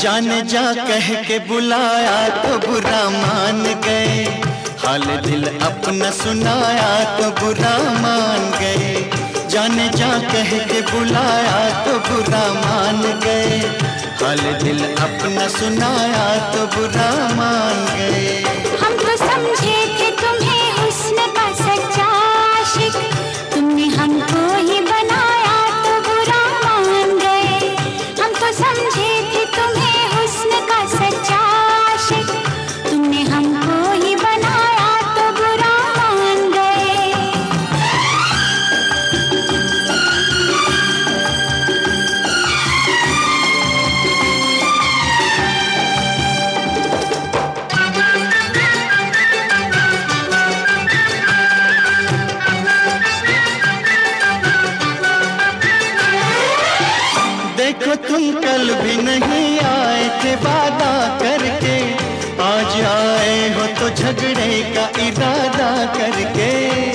जाने जा कह के बुलाया तो बुरा मान गए, हाल दिल अपना सुनाया तो बुरा मान गए। जाने जा कह के बुलाया तो बुरा मान गए, हाल दिल अपना सुनाया तो बुरा मान गए। हम तो समझे थे तुम्हें हुस्न का सच्चा आशिक, तुमने हमको ही बनाया तो बुरा मान गए। हम तो समझे थे तुम्हें हुस्न का सच्चा आशिक, तुमने हमको ही बनाया तो बुरा मान गए। देखो तुम कल भी नहीं आए थे वादा करके, आज आए हो तो झगड़े का इरादा करके।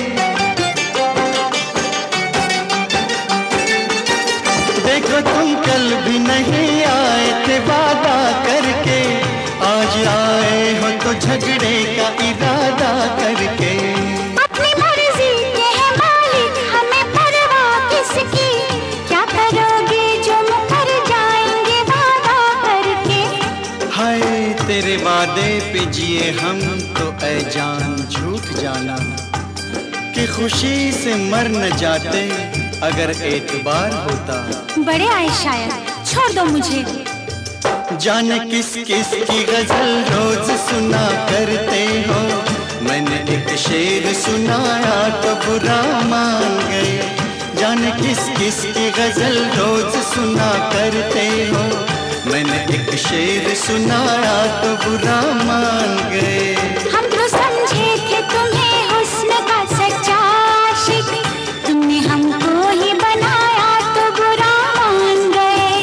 देखो तुम कल भी नहीं आए थे वादा करके, आज आए हो तो झगड़े का इरादा करके। अपनी मर्जी के है मालिक, हमें परवाह किसकी, क्या करोगे जो मुकर जाएंगे वादा करके। हाय तेरे वादे पे जिए हम तो ऐ जान झूठ जाना, कि खुशी से मर न जाते अगर एतबार होता। बड़े आए शायर, छोड़ दो मुझे। जाने किस किस की गजल रोज सुना करते हो, मैंने एक शेर सुनाया तो बुरा मान गए। जाने किस किस की गजल रोज सुना करते हो, मैंने एक शेर सुनाया तो बुरा मान गए। हम तो समझे थे तुम्हें हुस्न का सच्चा आशिक, तुमने हमको ही बनाया तो बुरा मान गए।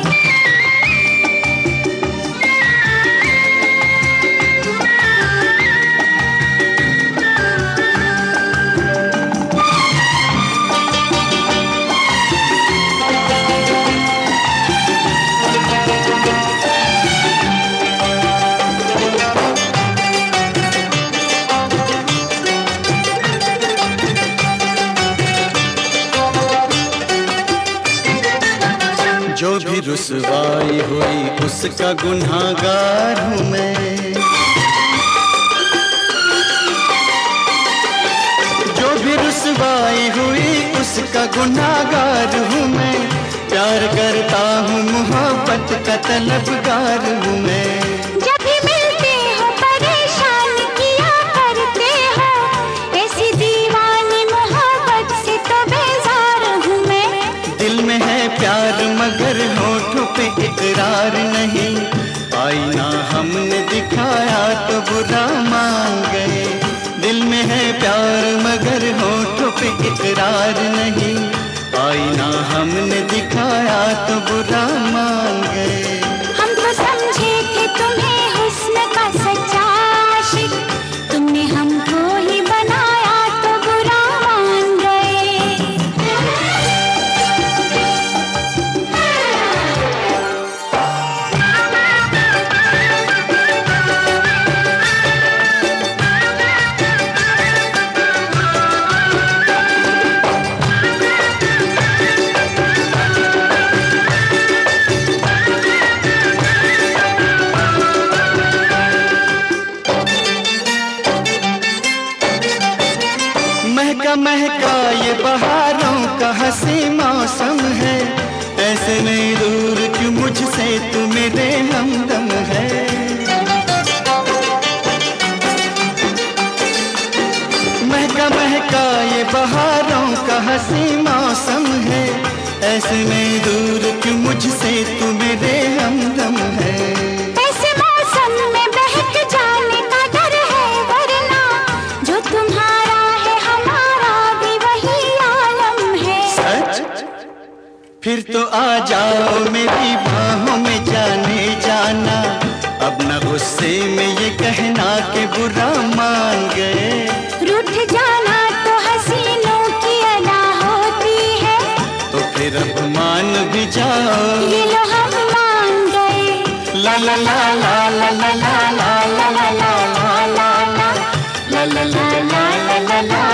जो भी रुसवाई हुई उसका गुनाहगार हूँ मैं, जो भी रुसवाई हुई उसका गुनाहगार हूँ मैं। प्यार करता हूँ मोहब्बत का तलबगार हूँ मैं। जब भी मिलते हो परेशान किया करते हो, ऐसी दीवानी मोहब्बत से तो बेजार हूँ मैं। दिल में है प्यार मगर होठों पे इकरार नहीं, आईना हमने दिखाया तो बुरा मान गए। दिल में है प्यार मगर होठों पे इकरार नहीं, आईना हमने दिखाया तो बुरा मान गए। हम तो समझे थे तुम्हें हुस्न का सच्चा आशिक, तुमने हमको ही बनाया तो बुरा मान गए। महका महका ये बहारों का हंसी मौसम है, ऐसे नहीं दूर क्यों मुझसे तू मेरे हमदम है। महका महका ये बहारों का हंसी मौसम है, ऐसे नहीं दूर क्यों मुझसे तू मेरे हमदम है। ऐसे मौसम में बहक जाने का डर है, वरना जो तुम्हारा है हमारा भी वही आलम है। सच? फिर तो आ जाओ मेरी बाहों में जाने जाना, अब न गुस्से में ये कहना कि बुरा मान गए। रूठ जाना तो हसीनों की अदा होती है, तो फिर अब मान भी जाओ, ये लो हम मान गए। ला ला ला ला ला ला ला ला ला ला ला ला ला ला ला ला ला ला ला